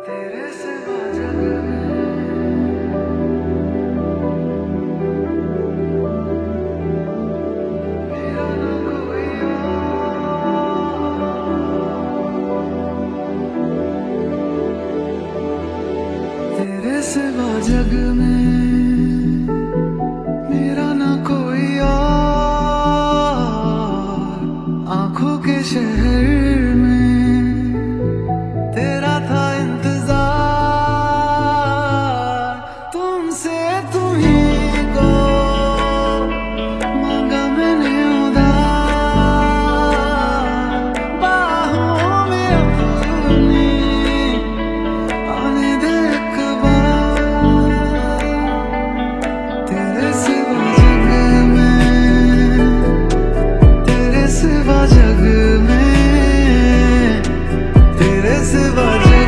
तेरे सिवा जग में मेरा न कोई और। तेरे सिवा जग में मेरा न कोई और। आंखों के शहर में तेरा था इंतजार। तुमसे तुम्हीं को मांगा मैंने उधार। बाहों में अपनी आने दे एक बार। तेरे सिवा जग में तेरे सिवा जग में तेरे सिवा जग में।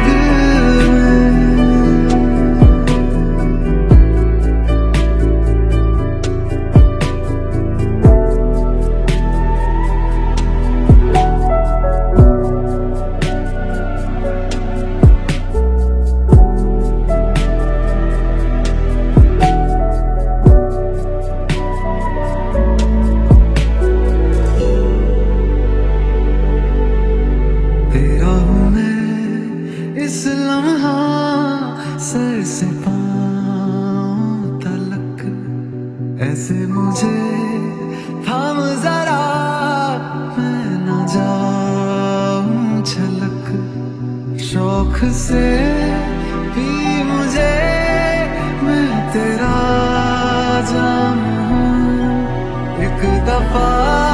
तेरा हूँ मैं इस लम्हा सर से पाँव तलक। ऐसे मुझे थाम जरा मैं न जाऊं छलक। शौक से भी मुझे मैं तेरा जाम हूँ। एक दफा